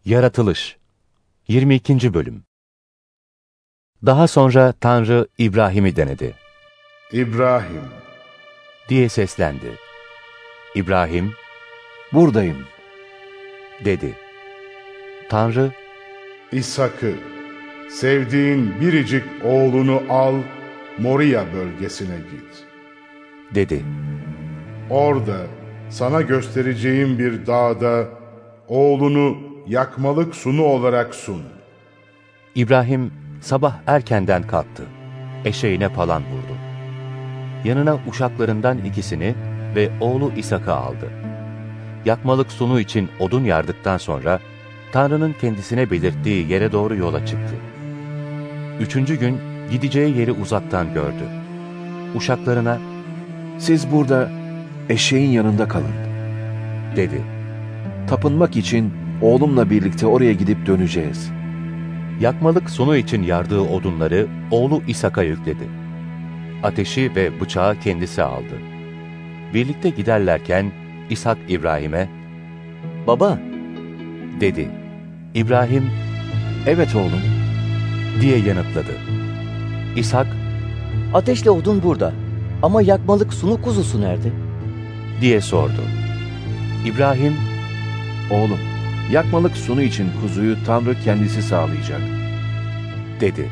Yaratılış 22. Bölüm. Daha sonra Tanrı İbrahim'i denedi. İbrahim, Diye seslendi. İbrahim, Buradayım. dedi. Tanrı, İshak'ı, sevdiğin biricik oğlunu al, Moria bölgesine git. dedi. Orada sana göstereceğim bir dağda oğlunu yakmalık sunu olarak sun. İbrahim sabah erkenden kalktı. Eşeğine palan vurdu. Yanına uşaklarından ikisini ve oğlu İshak'ı aldı. Yakmalık sunu için odun yardıktan sonra Tanrı'nın kendisine belirttiği yere doğru yola çıktı. 3. gün gideceği yeri uzaktan gördü. Uşaklarına, Siz burada eşeğin yanında kalın. dedi. Tapınmak için oğlumla birlikte oraya gidip döneceğiz. Yakmalık sunu için yardığı odunları oğlu İshak'a yükledi. Ateşi ve bıçağı kendisi aldı. Birlikte giderlerken İshak İbrahim'e, Baba, dedi. İbrahim, Evet oğlum. diye yanıtladı. İshak, ateşle odun burada. Ama yakmalık sunu kuzusu nerede? diye sordu. İbrahim, Oğlum, yakmalık sunu için kuzuyu Tanrı kendisi sağlayacak. dedi.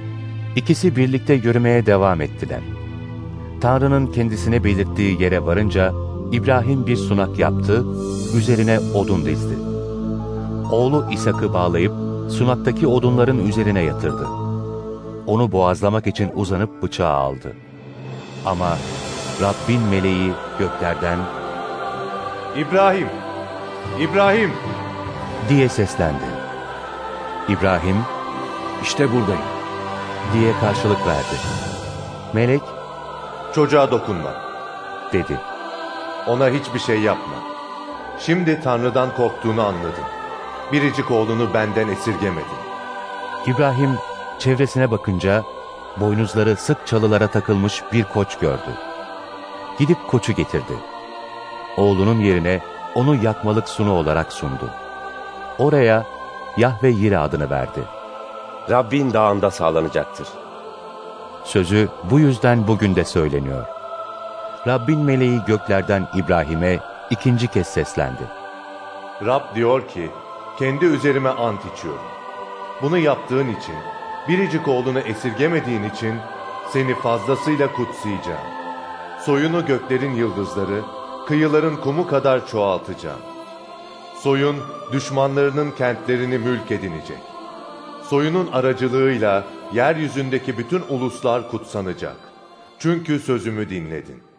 İkisi birlikte yürümeye devam ettiler. Tanrı'nın kendisine belirttiği yere varınca İbrahim bir sunak yaptı, üzerine odun dizdi. Oğlu İshak'ı bağlayıp sunaktaki odunların üzerine yatırdı. Onu boğazlamak için uzanıp bıçağı aldı. Ama Rabbin meleği göklerden, İbrahim! İbrahim! diye seslendi. İbrahim, İşte buradayım. diye karşılık verdi. Melek, Çocuğa dokunma. dedi. Ona hiçbir şey yapma. Şimdi Tanrı'dan korktuğunu anladım. Biricik oğlunu benden esirgemedin. İbrahim çevresine bakınca boynuzları sık çalılara takılmış bir koç gördü. Gidip koçu getirdi. Oğlunun yerine onu yakmalık sunu olarak sundu. Oraya Yahve Yire adını verdi. Rabbin dağında sağlanacaktır. Sözü bu yüzden bugün de söyleniyor. Rabbin meleği göklerden İbrahim'e ikinci kez seslendi. Rab diyor ki, kendi üzerime ant içiyorum. Bunu yaptığın için, biricik oğlunu esirgemediğin için seni fazlasıyla kutsayacağım. Soyunu göklerin yıldızları, kıyıların kumu kadar çoğaltacağım. Soyun düşmanlarının kentlerini mülk edinecek. Soyunun aracılığıyla yeryüzündeki bütün uluslar kutsanacak. Çünkü sözümü dinledin.